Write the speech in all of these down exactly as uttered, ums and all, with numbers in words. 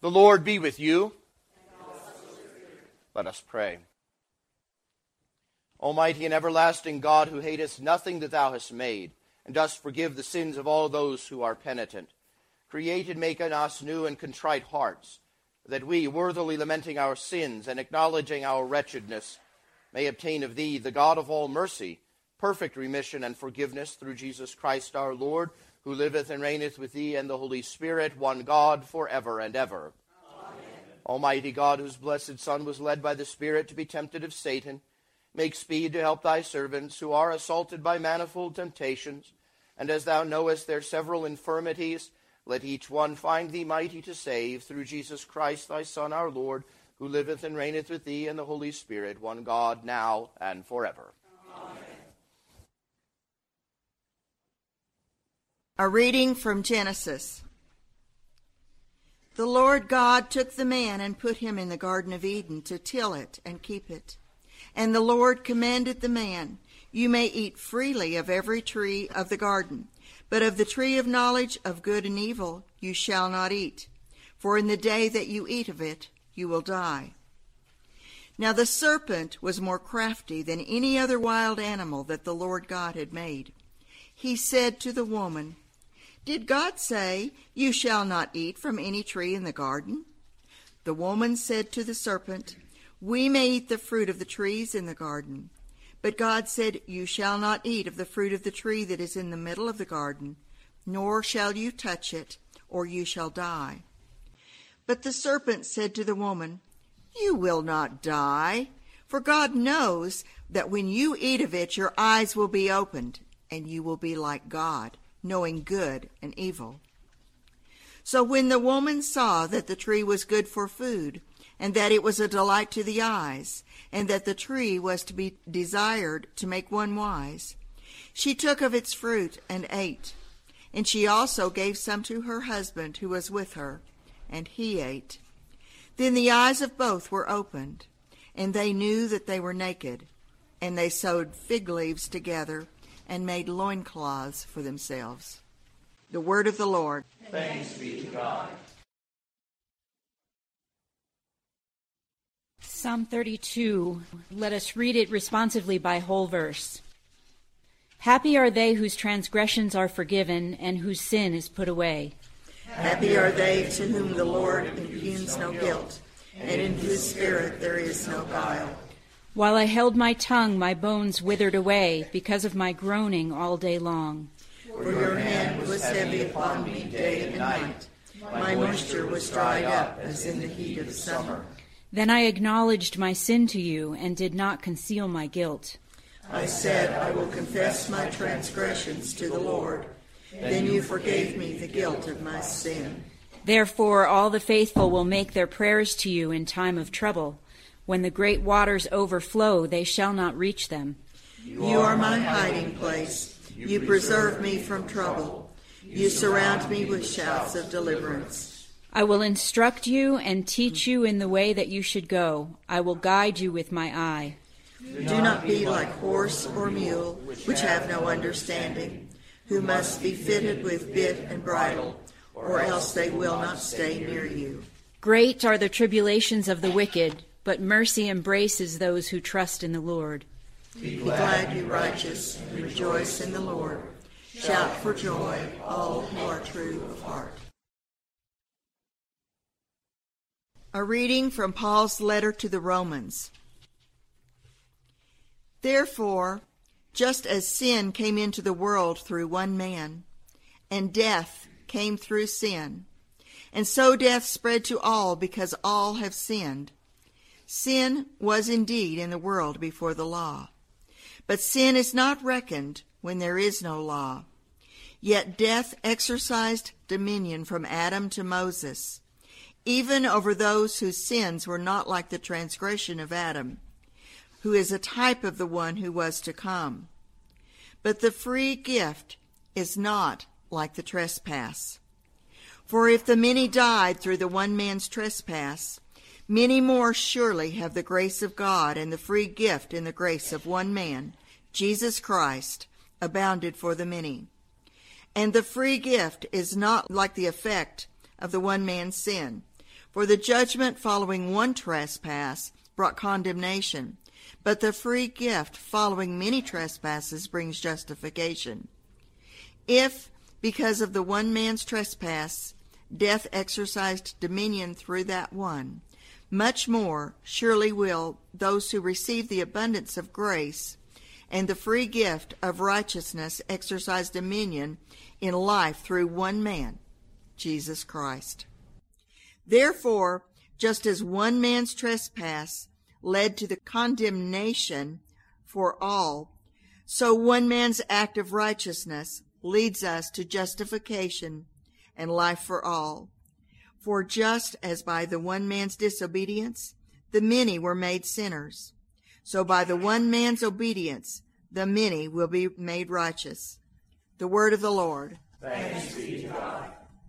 The Lord be with you. Let us pray. Almighty and everlasting God, who hatest nothing that thou hast made, and dost forgive the sins of all those who are penitent, create and make in us new and contrite hearts, that we, worthily lamenting our sins and acknowledging our wretchedness, may obtain of thee, the God of all mercy, perfect remission and forgiveness through Jesus Christ our Lord, who liveth and reigneth with thee and the Holy Spirit, one God, for ever and ever. Amen. Almighty God, whose blessed Son was led by the Spirit to be tempted of Satan, make speed to help thy servants who are assaulted by manifold temptations, and as thou knowest their several infirmities, let each one find thee mighty to save, through Jesus Christ thy Son our Lord, who liveth and reigneth with thee and the Holy Spirit, one God, now and forever. A reading from Genesis. The Lord God took the man and put him in the Garden of Eden to till it and keep it. And the Lord commanded the man, You may eat freely of every tree of the garden, but of the tree of knowledge of good and evil you shall not eat, for in the day that you eat of it you will die. Now the serpent was more crafty than any other wild animal that the Lord God had made. He said to the woman, Did God say, You shall not eat from any tree in the garden? The woman said to the serpent, We may eat the fruit of the trees in the garden. But God said, You shall not eat of the fruit of the tree that is in the middle of the garden, nor shall you touch it, or you shall die. But the serpent said to the woman, You will not die, for God knows that when you eat of it, your eyes will be opened, and you will be like God, knowing good and evil. So when the woman saw that the tree was good for food, and that it was a delight to the eyes, and that the tree was to be desired to make one wise, she took of its fruit and ate. And she also gave some to her husband who was with her, and he ate. Then the eyes of both were opened, and they knew that they were naked, and they sewed fig leaves together and made loincloths for themselves. The word of the Lord. Thanks be to God. Psalm thirty-two. Let us read it responsively by whole verse. Happy are they whose transgressions are forgiven and whose sin is put away. Happy are they to whom the Lord impugns no guilt, and in whose spirit there is no guile. While I held my tongue, my bones withered away because of my groaning all day long. For your hand was heavy upon me day and night. My moisture was dried up as in the heat of summer. Then I acknowledged my sin to you and did not conceal my guilt. I said, I will confess my transgressions to the Lord. Then you forgave me the guilt of my sin. Therefore all the faithful will make their prayers to you in time of trouble. When the great waters overflow, they shall not reach them. You are my hiding place. You preserve me from trouble. You surround me with shouts of deliverance. I will instruct you and teach you in the way that you should go. I will guide you with my eye. Do not be like horse or mule, which have no understanding, who must be fitted with bit and bridle, or else they will not stay near you. Great are the tribulations of the wicked, but mercy embraces those who trust in the Lord. Be glad, you righteous, and rejoice in the Lord. Shout for joy, all who are true of heart. A reading from Paul's letter to the Romans. Therefore, just as sin came into the world through one man, and death came through sin, and so death spread to all because all have sinned. Sin was indeed in the world before the law, but sin is not reckoned when there is no law. Yet death exercised dominion from Adam to Moses, even over those whose sins were not like the transgression of Adam, who is a type of the one who was to come. But the free gift is not like the trespass. For if the many died through the one man's trespass, many more surely have the grace of God and the free gift in the grace of one man, Jesus Christ, abounded for the many. And the free gift is not like the effect of the one man's sin. For the judgment following one trespass brought condemnation, but the free gift following many trespasses brings justification. If, because of the one man's trespass, death exercised dominion through that one, much more surely will those who receive the abundance of grace and the free gift of righteousness exercise dominion in life through one man, Jesus Christ. Therefore, just as one man's trespass led to the condemnation for all, so one man's act of righteousness leads us to justification and life for all. For just as by the one man's disobedience the many were made sinners, so by the one man's obedience the many will be made righteous. The word of the Lord. Thanks be to God.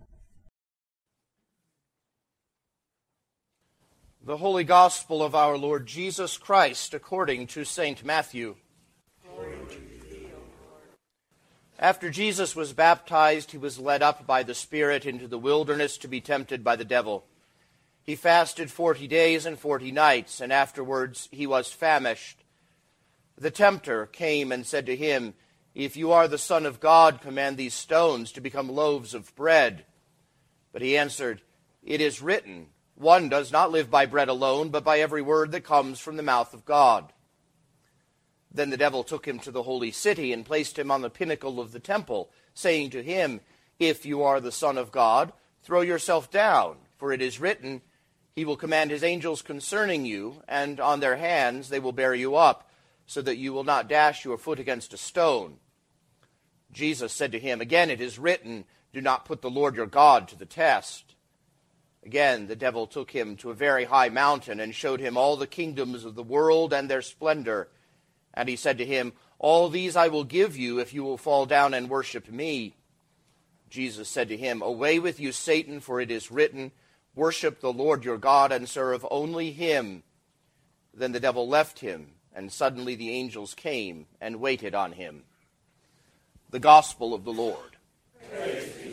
The Holy Gospel of our Lord Jesus Christ according to Saint Matthew. Glory to thee, O Lord. After Jesus was baptized, he was led up by the Spirit into the wilderness to be tempted by the devil. He fasted forty days and forty nights, and afterwards he was famished. The tempter came and said to him, "If you are the Son of God, command these stones to become loaves of bread." But he answered, "It is written, one does not live by bread alone, but by every word that comes from the mouth of God." Then the devil took him to the holy city and placed him on the pinnacle of the temple, saying to him, "If you are the Son of God, throw yourself down, for it is written, He will command His angels concerning you, and on their hands they will bear you up, so that you will not dash your foot against a stone." Jesus said to him, "Again it is written, do not put the Lord your God to the test." Again the devil took him to a very high mountain and showed him all the kingdoms of the world and their splendor. And he said to him, "All these I will give you if you will fall down and worship me." Jesus said to him, "Away with you, Satan, for it is written, worship the Lord your God and serve only him." Then the devil left him, and suddenly the angels came and waited on him. The Gospel of the Lord. Praise